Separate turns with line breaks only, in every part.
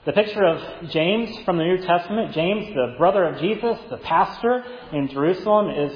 The picture of James from the New Testament, James, the brother of Jesus, the pastor in Jerusalem, is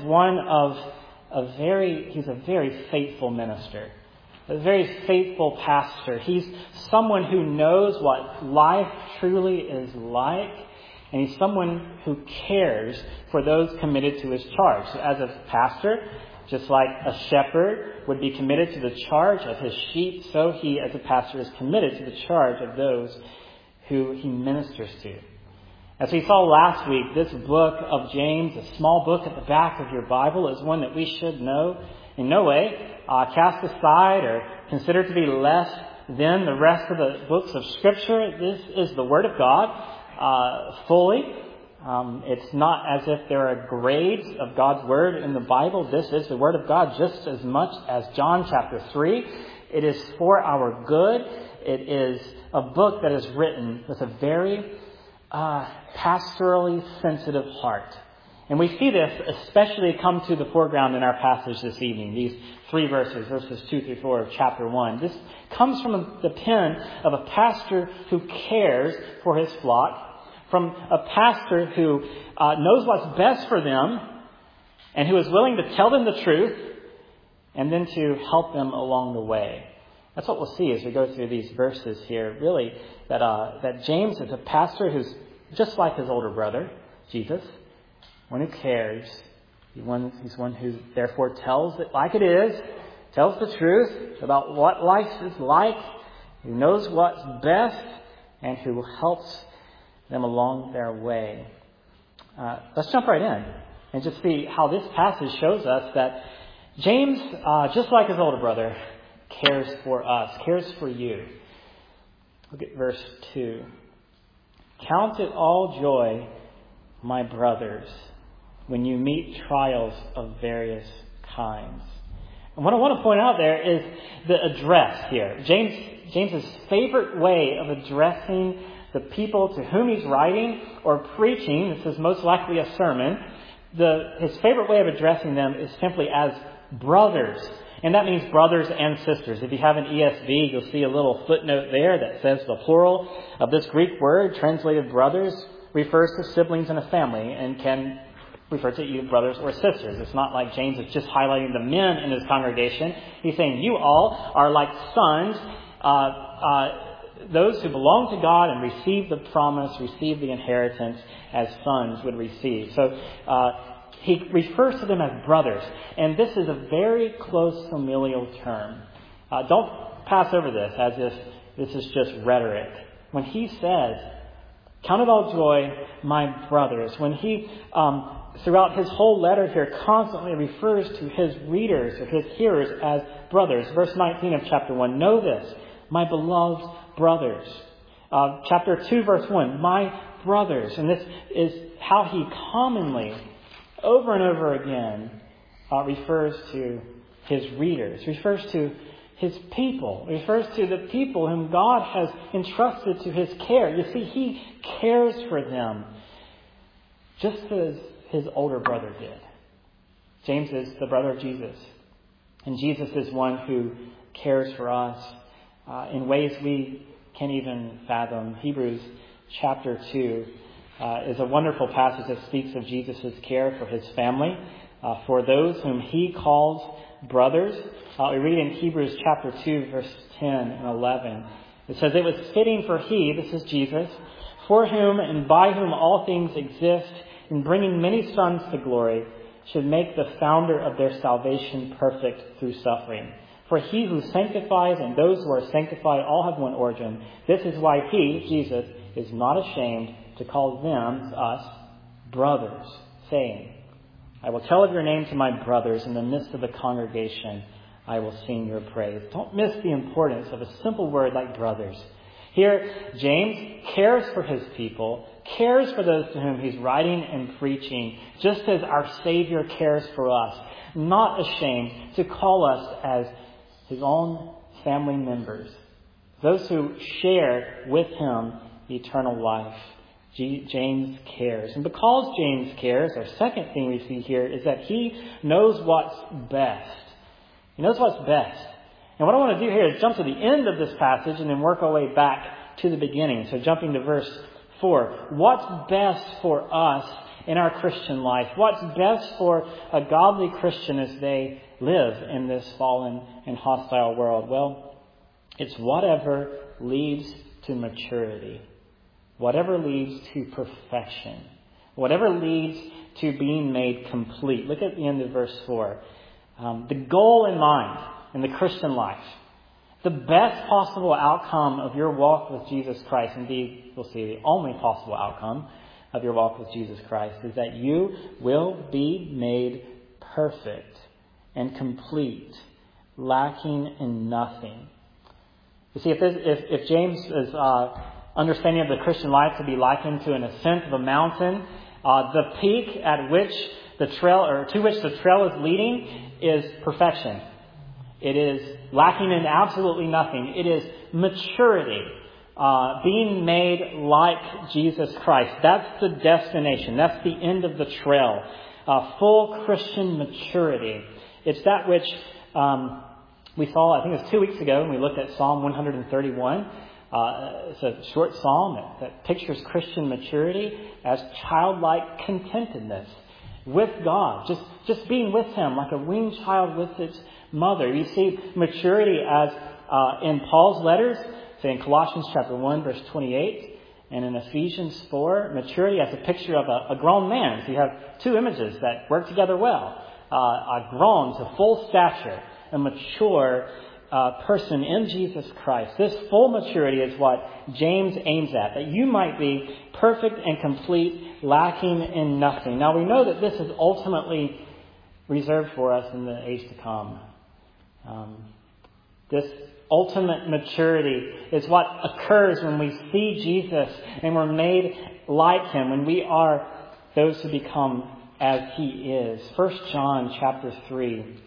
he's a very faithful minister, a very faithful pastor. He's someone who knows what life truly is like, and he's someone who cares for those committed to his charge. So as a pastor, just like a shepherd would be committed to the charge of his sheep, so he as a pastor is committed to the charge of those who he ministers to. As we saw last week, this book of James, a small book at the back of your Bible, is one that we should know in no way cast aside or consider to be less than the rest of the books of Scripture. This is the Word of God fully. It's not as if there are grades of God's Word in the Bible. This is the Word of God just as much as John chapter 3. It is for our good. It is a book that is written with a very pastorally sensitive heart. And we see this especially come to the foreground in our passage this evening. These 3 verses 2 through 4 of chapter 1. This comes from the pen of a pastor who cares for his flock, from a pastor who knows what's best for them and who is willing to tell them the truth and then to help them along the way. That's what we'll see as we go through these verses here. Really, that James is a pastor who's just like his older brother, Jesus, one who cares. He's one who therefore tells it like it is, tells the truth about what life is like, who knows what's best, and who helps them along their way. Let's jump right in and just see how this passage shows us that James, just like his older brother, cares for us, cares for you. Look at verse 2. Count it all joy, my brothers, when you meet trials of various kinds. And what I want to point out there is the address here. James's favorite way of addressing the people to whom he's writing or preaching, this is most likely a sermon, his favorite way of addressing them is simply as brothers. And that means brothers and sisters. If you have an ESV, you'll see a little footnote there that says the plural of this Greek word, translated brothers, refers to siblings in a family and can refer to either brothers or sisters. It's not like James is just highlighting the men in his congregation. He's saying you all are like sons, those who belong to God and receive the promise, receive the inheritance as sons would receive. So he refers to them as brothers. And this is a very close familial term. Don't pass over this as if this is just rhetoric. When he says, count it all joy, my brothers, when he, throughout his whole letter here, constantly refers to his readers or his hearers as brothers. Verse 19 of chapter 1, know this, my beloved brothers. Chapter 2, verse 1, my brothers. And this is how he commonly, over and over again, refers to his readers, refers to his people, refers to the people whom God has entrusted to his care. You see, he cares for them just as his older brother did. James is the brother of Jesus, and Jesus is one who cares for us in ways we can't even fathom. Hebrews chapter 2 is a wonderful passage that speaks of Jesus' care for his family, for those whom he calls brothers. We read in Hebrews chapter 2, verse 10 and 11. It says, it was fitting for he, this is Jesus, for whom and by whom all things exist, in bringing many sons to glory, should make the founder of their salvation perfect through suffering. For he who sanctifies and those who are sanctified all have one origin. This is why he, Jesus, is not ashamed to call them, us, brothers, saying, I will tell of your name to my brothers in the midst of the congregation. I will sing your praise. Don't miss the importance of a simple word like brothers. Here, James cares for his people, cares for those to whom he's writing and preaching, just as our Savior cares for us, not ashamed to call us as his own family members, those who share with him eternal life. James cares. And because James cares, our second thing we see here is that he knows what's best. He knows what's best. And what I want to do here is jump to the end of this passage and then work our way back to the beginning. So jumping to verse 4. What's best for us in our Christian life? What's best for a godly Christian as they live in this fallen and hostile world? Well, it's whatever leads to maturity. Whatever leads to perfection. Whatever leads to being made complete. Look at the end of verse 4. The goal in mind in the Christian life. The best possible outcome of your walk with Jesus Christ, indeed, we'll see the only possible outcome of your walk with Jesus Christ, is that you will be made perfect and complete, lacking in nothing. You see, if James is understanding of the Christian life to be likened to an ascent of a mountain, the peak at which the trail, or to which the trail is leading, is perfection. It is lacking in absolutely nothing. It is maturity, being made like Jesus Christ. That's the destination. That's the end of the trail. Full Christian maturity. It's that which we saw, I think it was 2 weeks ago, when we looked at Psalm 131. It's a short psalm that pictures Christian maturity as childlike contentedness with God. Just being with Him like a weaned child with its mother. You see maturity as in Paul's letters, say in Colossians chapter 1, verse 28, and in Ephesians 4, maturity as a picture of a grown man. So you have two images that work together well. A grown to full stature, a mature person in Jesus Christ. This full maturity is what James aims at, that you might be perfect and complete, lacking in nothing. Now we know that this is ultimately reserved for us in the age to come. This ultimate maturity is what occurs when we see Jesus and we're made like Him, when we are those who become as He is. 1 John chapter 3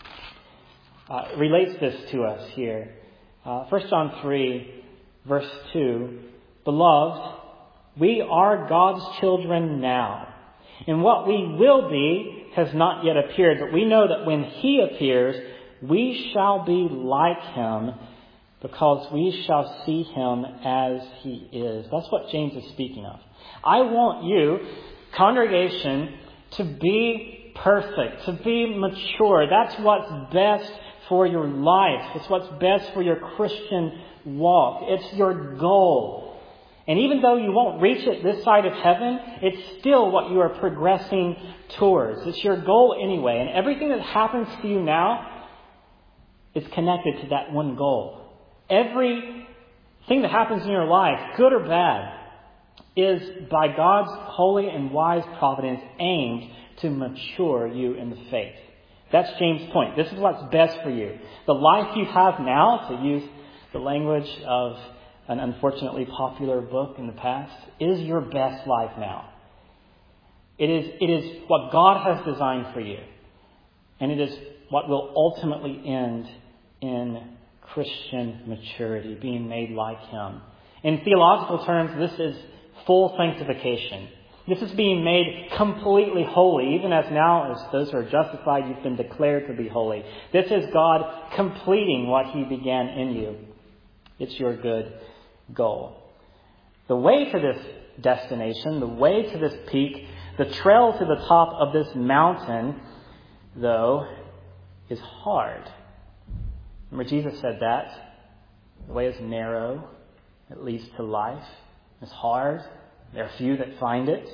relates this to us here. 1 John 3 verse 2, Beloved, we are God's children now, and what we will be has not yet appeared, but we know that when He appears, we shall be like Him, because we shall see Him as He is. That's what James is speaking of. I want you, congregation, to be perfect, to be mature. That's what's best for your life. It's what's best for your Christian walk. It's your goal. And even though you won't reach it this side of heaven, it's still what you are progressing towards. It's your goal anyway. And everything that happens to you now is connected to that one goal. Everything that happens in your life, good or bad, is by God's holy and wise providence aimed to mature you in the faith. That's James' point. This is what's best for you. The life you have now, to use the language of an unfortunately popular book in the past, is your best life now. It is what God has designed for you. And it is what will ultimately end in Christian maturity, being made like Him. In theological terms, this is full sanctification. This is being made completely holy, even as now as those who are justified, you've been declared to be holy. This is God completing what He began in you. It's your good goal. The way to this destination, the way to this peak, the trail to the top of this mountain, though, is hard. Remember, Jesus said that. The way is narrow. It leads to life. It's hard. There are few that find it.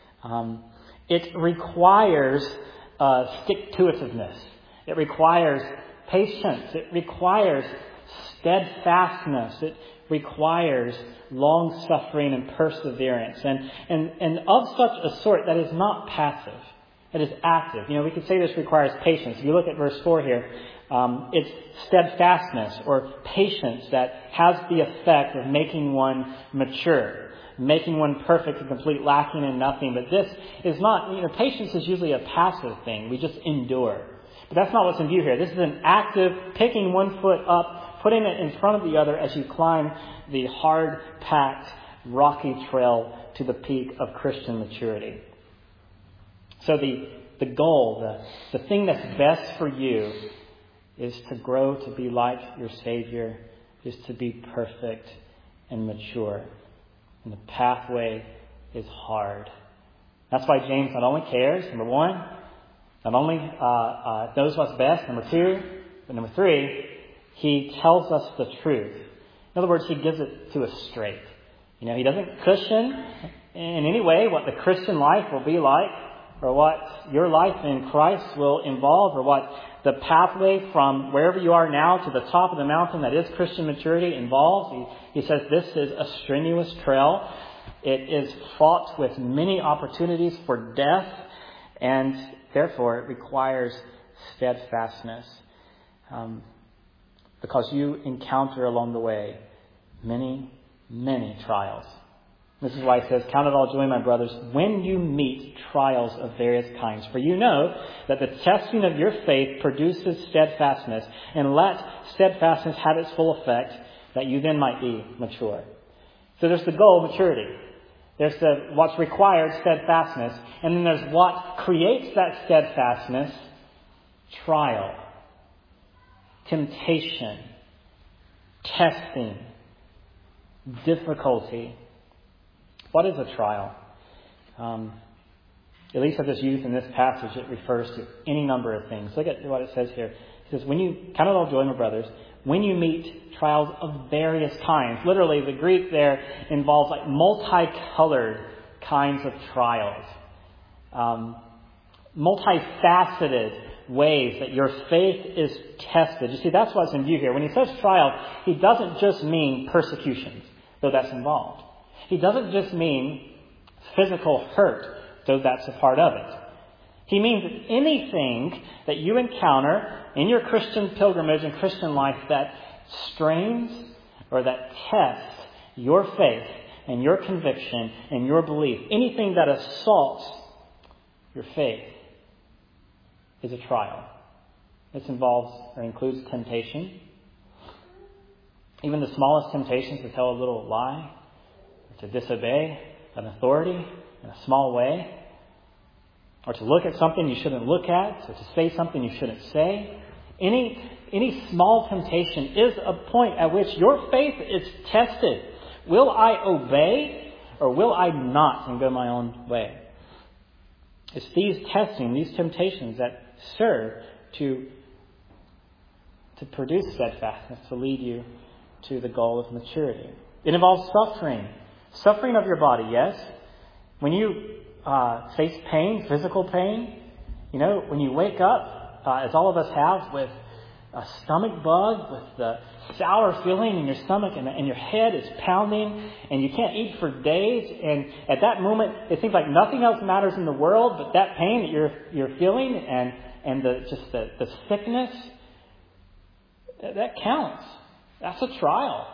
It requires stick-to-itiveness. It requires patience. It requires steadfastness. It requires long-suffering and perseverance. And of such a sort that is not passive. It is active. We could say this requires patience. If you look at verse 4 here, it's steadfastness or patience that has the effect of making one mature, making one perfect and complete, lacking in nothing. But this is not, patience is usually a passive thing. We just endure. But that's not what's in view here. This is an active, picking one foot up, putting it in front of the other as you climb the hard-packed, rocky trail to the peak of Christian maturity. So the goal, the thing that's best for you is to grow to be like your Savior, is to be perfect and mature. And the pathway is hard. That's why James not only cares, number one, not only knows what's best, number two, but number three, he tells us the truth. In other words, he gives it to us straight. He doesn't cushion in any way what the Christian life will be like, or what your life in Christ will involve, or what the pathway from wherever you are now to the top of the mountain that is Christian maturity involves. He says this is a strenuous trail. It is fraught with many opportunities for death, and therefore it requires steadfastness. Because you encounter along the way many, many trials. This is why he says, "Count it all joy, my brothers, when you meet trials of various kinds. For you know that the testing of your faith produces steadfastness. And let steadfastness have its full effect, that you then might be mature." So there's the goal, maturity. There's what's required, steadfastness. And then there's what creates that steadfastness, trial, temptation, testing, difficulty. What is a trial? At least of this youth in this passage, it refers to any number of things. Look at what it says here. It says, "When you count it all joy, my brothers, when you meet trials of various kinds." Literally, the Greek there involves like multicolored kinds of trials. Multifaceted ways that your faith is tested. You see, that's what's in view here. When he says trial, he doesn't just mean persecutions, though that's involved. He doesn't just mean physical hurt, though that's a part of it. He means anything that you encounter in your Christian pilgrimage and Christian life that strains or that tests your faith and your conviction and your belief, anything that assaults your faith, is a trial. This involves or includes temptation. Even the smallest temptations to tell a little lie, to disobey an authority in a small way, or to look at something you shouldn't look at, or to say something you shouldn't say. Any small temptation is a point at which your faith is tested. Will I obey, or will I not and go my own way? It's these testing, these temptations that serve to produce steadfastness, to lead you to the goal of maturity. It involves suffering. Suffering of your body, yes. When you face pain, physical pain, when you wake up, as all of us have, with a stomach bug, with the sour feeling in your stomach and your head is pounding and you can't eat for days, and at that moment it seems like nothing else matters in the world but that pain that you're feeling and the sickness, that counts. That's a trial.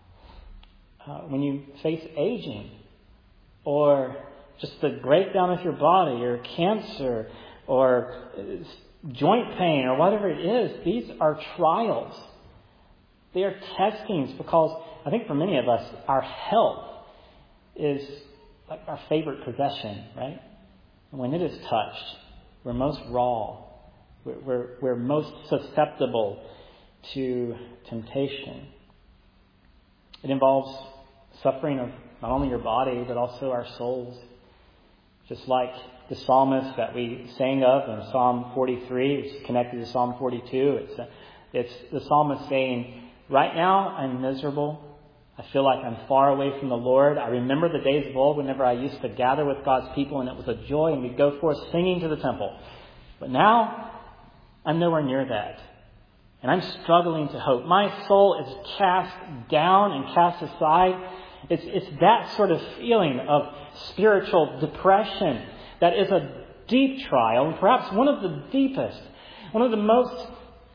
When you face aging, or just the breakdown of your body, or cancer, or joint pain, or whatever it is, these are trials. They are testings, because I think for many of us, our health is like our favorite possession, right? And when it is touched, we're most raw. We're most susceptible to temptation. It involves suffering of not only your body, but also our souls. Just like the psalmist that we sang of in Psalm 43, which is connected to Psalm 42. It's the psalmist saying, "Right now I'm miserable. I feel like I'm far away from the Lord. I remember the days of old whenever I used to gather with God's people, and it was a joy, and we'd go forth singing to the temple. But now I'm nowhere near that. And I'm struggling to hope. My soul is cast down and cast aside." It's that sort of feeling of spiritual depression that is a deep trial, and perhaps one of the deepest, one of the most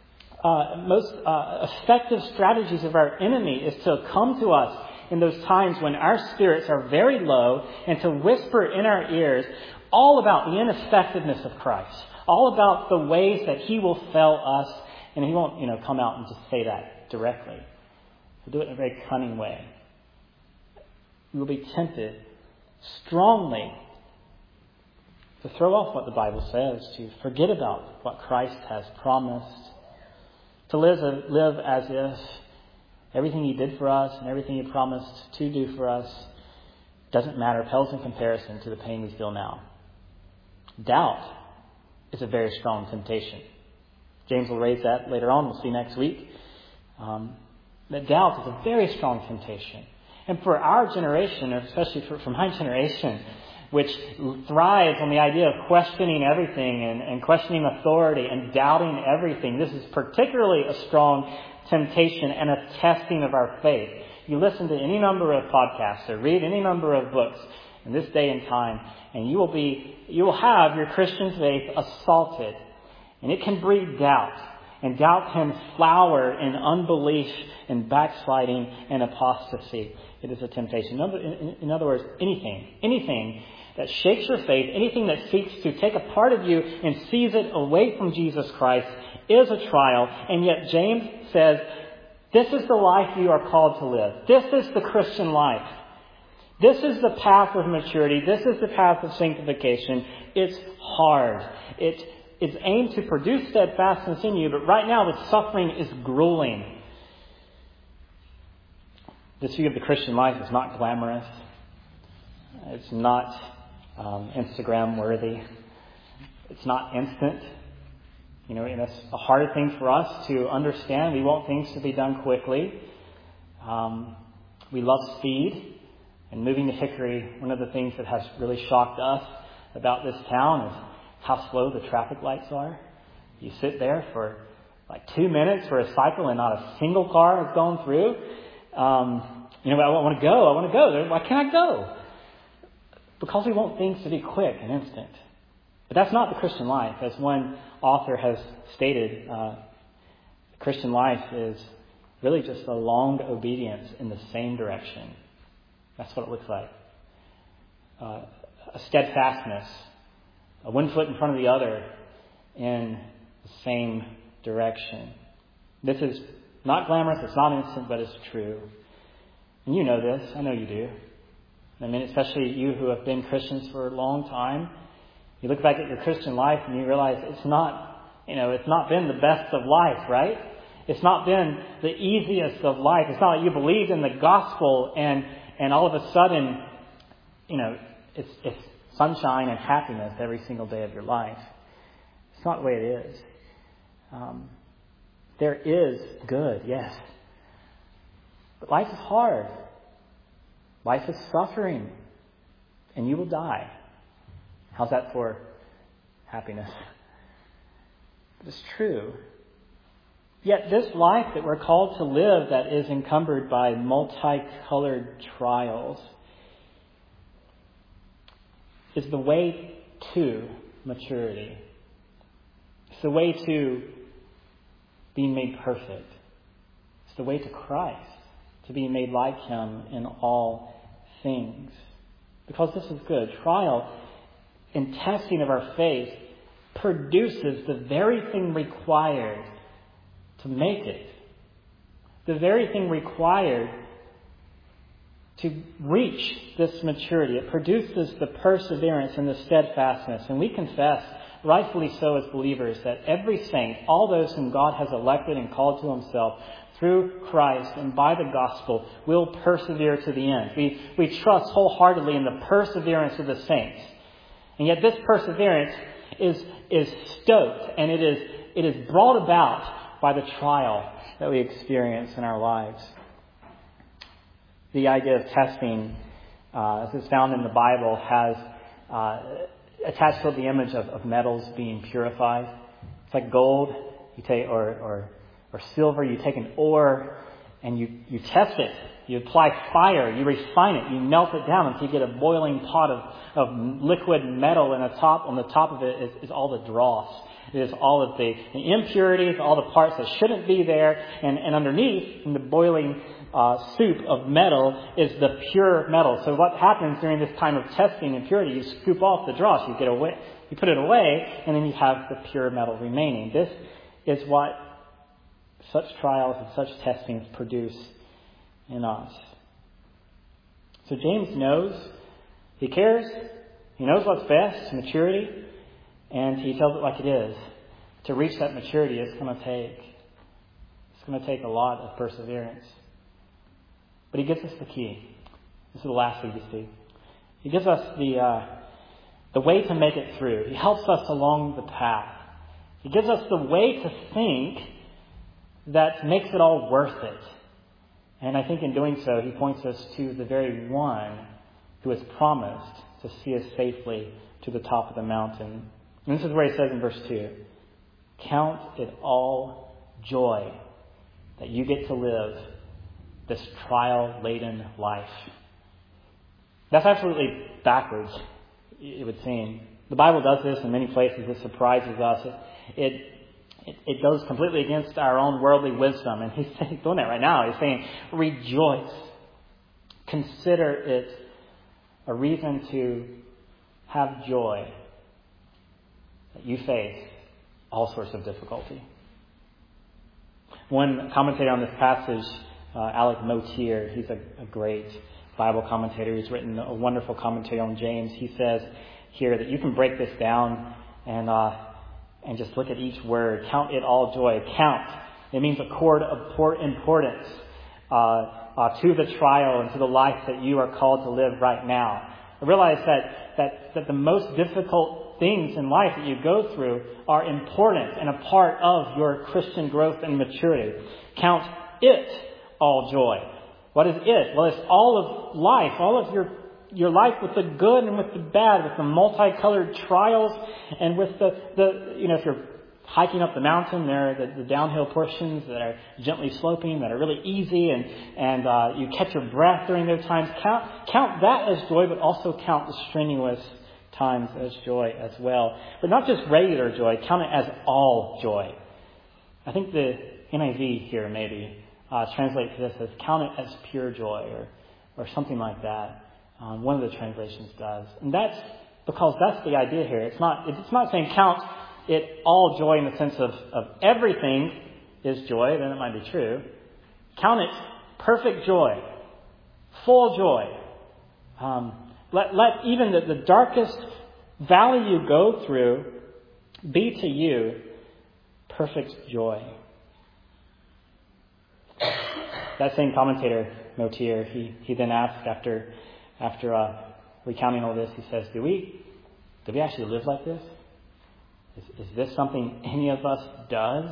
effective strategies of our enemy is to come to us in those times when our spirits are very low and to whisper in our ears all about the ineffectiveness of Christ, all about the ways that He will fail us. And He won't, come out and just say that directly. He'll do it in a very cunning way. We will be tempted strongly to throw off what the Bible says, to forget about what Christ has promised, to live as if Everything He did for us and everything He promised to do for us doesn't matter, pales in comparison to the pain we feel now. Doubt is a very strong temptation. James will raise that later on. We'll see next week. That doubt is a very strong temptation. And for our generation, especially for my generation, which thrives on the idea of questioning everything and questioning authority and doubting everything, this is particularly a strong temptation and a testing of our faith. You listen to any number of podcasts or read any number of books in this day and time, and you will have your Christian faith assaulted. And it can breed doubt. And doubt can flower in unbelief and backsliding and apostasy. It is a temptation. In other words, anything that shakes your faith, anything that seeks to take a part of you and seize it away from Jesus Christ is a trial. And yet James says, this is the life you are called to live. This is the Christian life. This is the path of maturity. This is the path of sanctification. It's hard. It's aimed to produce steadfastness in you, but right now the suffering is grueling. This view of the Christian life is not glamorous. It's not Instagram worthy. It's not instant. And it's a hard thing for us to understand. We want things to be done quickly. We love speed. And moving to Hickory, one of the things that has really shocked us about this town is how slow the traffic lights are. You sit there for like 2 minutes for a cycle and not a single car has gone through. I want to go. Why can't I go? Because we want things to be quick and instant. But that's not the Christian life. As one author has stated, the Christian life is really just a long obedience in the same direction. That's what it looks like. A steadfastness. One foot in front of the other in the same direction. This is not glamorous, it's not instant, but it's true. And you know this. I know you do. Especially you who have been Christians for a long time. You look back at your Christian life and you realize it's not been the best of life, right? It's not been the easiest of life. It's not like you believed in the gospel and all of a sudden, it's sunshine and happiness every single day of your life. It's not the way it is. There is good, yes. But life is hard. Life is suffering. And you will die. How's that for happiness? But it's true. Yet this life that we're called to live that is encumbered by multicolored trials is the way to maturity. It's the way to being made perfect. It's the way to Christ, to being made like Him in all things. Because this is good. Trial and testing of our faith produces the very thing required to make it. The very thing required to reach this maturity. It produces the perseverance and the steadfastness. And we confess, rightfully so as believers, that every saint, all those whom God has elected and called to Himself through Christ and by the gospel, will persevere to the end. We trust wholeheartedly in the perseverance of the saints. And yet this perseverance is stoked and it is brought about by the trial that we experience in our lives. The idea of testing, as is found in the Bible, has attached to the image of metals being purified. It's like gold, you take or silver. You take an ore and you test it. You apply fire. You refine it. You melt it down until you get a boiling pot of liquid metal, and on the top of it is all the dross. It is all of the impurities, all the parts that shouldn't be there, and underneath, in the boiling soup of metal, is the pure metal. So what happens during this time of testing and purity? You scoop off the dross, you put it away, and then you have the pure metal remaining. This is what such trials and such testings produce in us. So James knows, he cares, he knows what's best, maturity, and he tells it like it is. To reach that maturity, it's going to take a lot of perseverance. But he gives us the key. This is the last thing you see. He gives us the way to make it through. He helps us along the path. He gives us the way to think that makes it all worth it. And I think in doing so, he points us to the very one who has promised to see us safely to the top of the mountain. And this is where he says in verse 2, count it all joy that you get to live this trial-laden life. That's absolutely backwards, it would seem. The Bible does this in many places. It surprises us. It goes completely against our own worldly wisdom. And he's doing that right now. He's saying, rejoice. Consider it a reason to have joy that you face all sorts of difficulty. One commentator on this passage, Alec Motyer, he's a great Bible commentator. He's written a wonderful commentary on James. He says here that you can break this down and just look at each word. Count it all joy. Count. It means accord importance to the trial and to the life that you are called to live right now. I realize that the most difficult things in life that you go through are important and a part of your Christian growth and maturity. Count it all joy. What is it? Well, it's all of life, all of your life with the good and with the bad, with the multicolored trials and with the if you're hiking up the mountain, there are the downhill portions that are gently sloping, that are really easy, and you catch your breath during those times. Count that as joy, but also count the strenuous times as joy as well. But not just regular joy, count it as all joy. I think the NIV here maybe translates this as count it as pure joy or something like that. One of the translations does. And that's because that's the idea here. It's not saying count it all joy in the sense of everything is joy, then it might be true. Count it perfect joy, full joy. Let even the darkest valley you go through be to you perfect joy. That same commentator, Motyer, he then asks after recounting all this, he says, do we actually live like this? Is this something any of us does?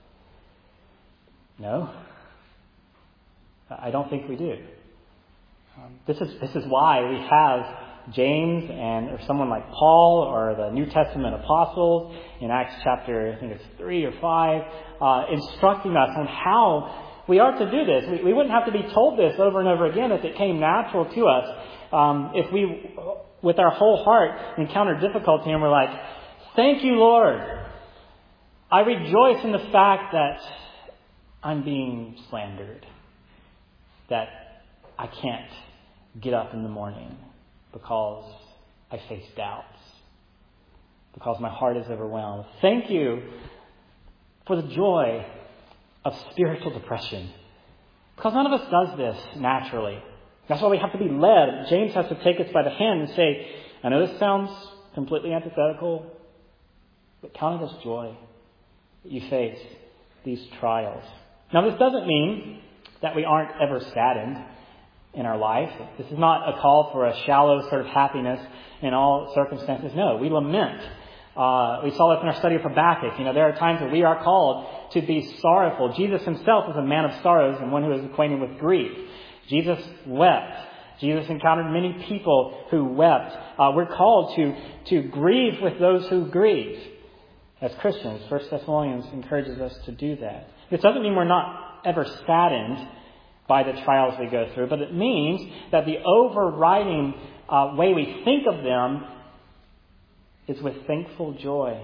No. I don't think we do. This is why we have James or someone like Paul or the New Testament apostles in Acts chapter, I think it's 3 or 5, instructing us on how we are to do this. We wouldn't have to be told this over and over again if it came natural to us. If we, with our whole heart, encounter difficulty and we're like, thank you, Lord. I rejoice in the fact that I'm being slandered, that I can't get up in the morning because I face doubts, because my heart is overwhelmed. Thank you for the joy of spiritual depression, because none of us does this naturally. That's why we have to be led. James has to take us by the hand and say, I know this sounds completely antithetical, but count it as joy that you face these trials. Now, this doesn't mean that we aren't ever saddened in our life. This is not a call for a shallow sort of happiness in all circumstances. No, we lament. We saw this in our study of Habakkuk. There are times that we are called to be sorrowful. Jesus himself was a man of sorrows and one who was acquainted with grief. Jesus wept. Jesus encountered many people who wept. We're called to grieve with those who grieve. As Christians, 1 Thessalonians encourages us to do that. This doesn't mean we're not ever saddened by the trials we go through, but it means that the overriding way we think of them is with thankful joy.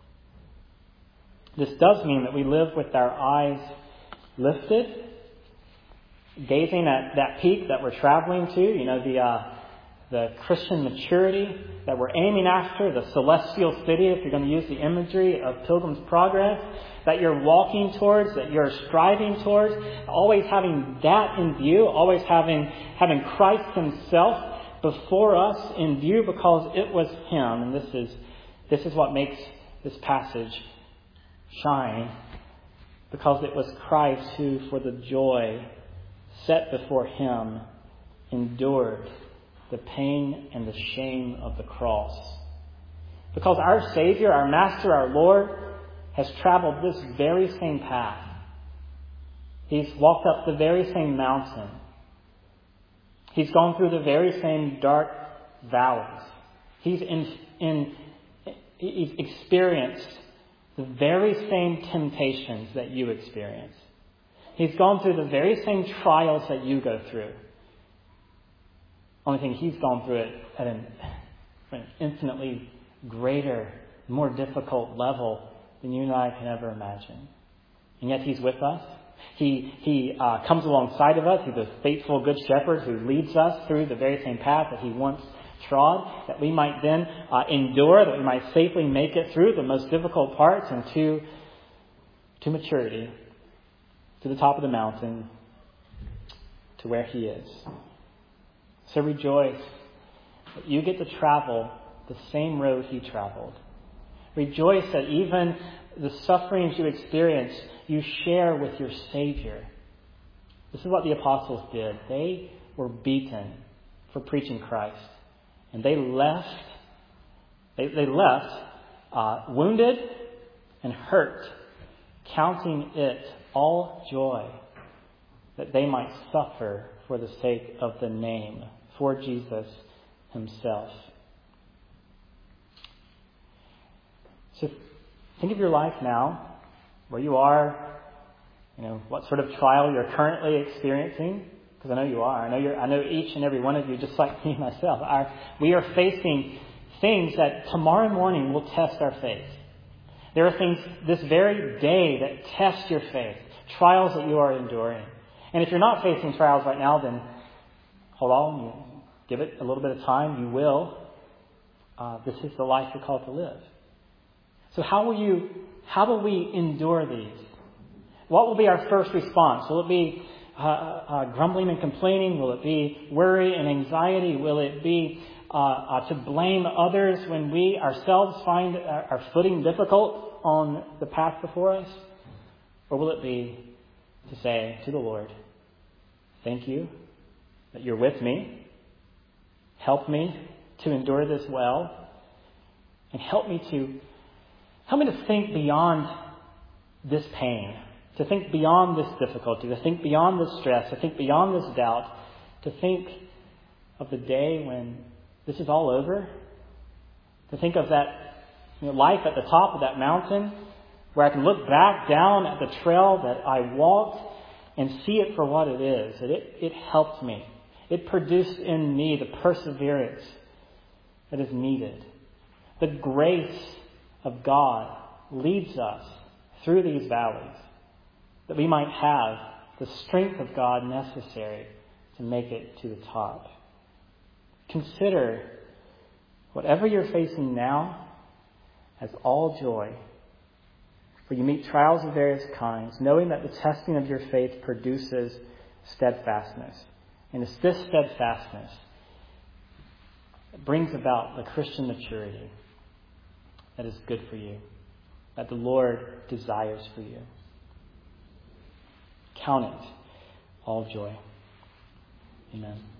This does mean that we live with our eyes lifted, gazing at that peak that we're traveling to, the Christian maturity that we're aiming after, the celestial city, if you're going to use the imagery of Pilgrim's Progress, that you're walking towards, that you're striving towards, always having that in view, always having Christ himself before us in view, because it was him. And this is what makes this passage shine, because it was Christ who, for the joy set before him, endured the pain and the shame of the cross. Because our Savior, our Master, our Lord, has traveled this very same path. He's walked up the very same mountain. He's gone through the very same dark valleys. He's experienced the very same temptations that you experience. He's gone through the very same trials that you go through. Only thing, he's gone through it at an infinitely greater, more difficult level than you and I can ever imagine. And yet he's with us. He comes alongside of us. He's a faithful good shepherd who leads us through the very same path that he once trod, that we might then endure, that we might safely make it through the most difficult parts and to maturity, to the top of the mountain, to where he is. So rejoice that you get to travel the same road he traveled. Rejoice that even the sufferings you experience, you share with your Savior. This is what the apostles did. They were beaten for preaching Christ. And they left wounded and hurt, counting it all joy that they might suffer for the sake of the name, for Jesus himself. So think of your life now, where you are, what sort of trial you're currently experiencing, because I know you are. I know each and every one of you, just like me myself, we are facing things that tomorrow morning will test our faith. There are things this very day that test your faith, trials that you are enduring. And if you're not facing trials right now, then hold on, give it a little bit of time. You will. This is the life you're called to live. So how will we endure these? What will be our first response? Will it be grumbling and complaining? Will it be worry and anxiety? Will it be to blame others when we ourselves find our footing difficult on the path before us? Or will it be to say to the Lord, thank you that you're with me. Help me to endure this well. And help me to think beyond this pain, to think beyond this difficulty, to think beyond this stress, to think beyond this doubt, to think of the day when this is all over, to think of that life at the top of that mountain where I can look back down at the trail that I walked and see it for what it is. That it helped me. It produced in me the perseverance that is needed. The grace of God leads us through these valleys, that we might have the strength of God necessary to make it to the top. Consider whatever you're facing now as all joy, for you meet trials of various kinds, knowing that the testing of your faith produces steadfastness. And it's this steadfastness that brings about the Christian maturity that is good for you, that the Lord desires for you. Count it all joy. Amen.